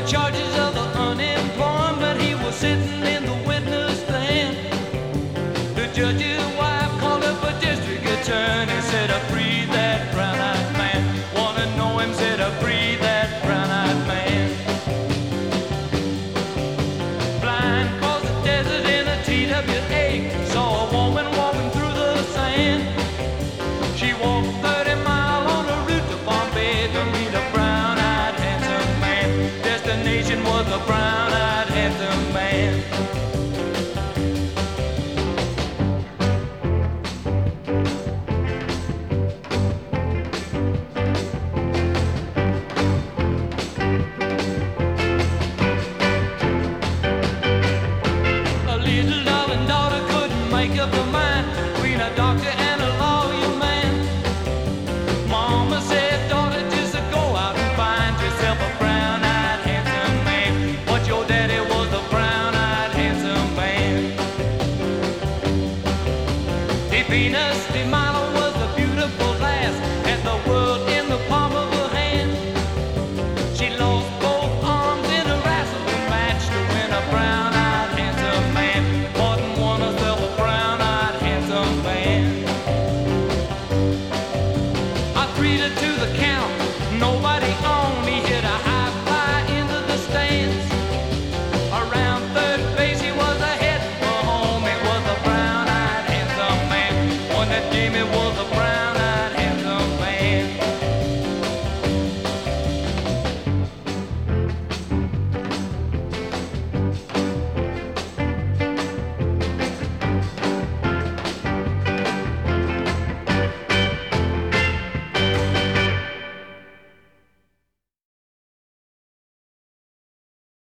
only charges of the unemployment. He was sitting in the witness stand. The judge's wife called up a district attorney, said, "I free that brown-eyed man. Wanna know him?" said, "I free that brown-eyed man." Blind across the desert in a TWA, saw a woman walking through the sand. She walked 30 miles on the route to Bombay to meet a brown-eyed handsome man. Destination was a brown-eyed handsome man. A little darling daughter couldn't make up her mind between a doctor and a lawyer man. Mama said, "Daughter, just go out and find yourself a brown-eyed handsome man." But your daddy was a brown-eyed handsome man. De Venus, de Milo,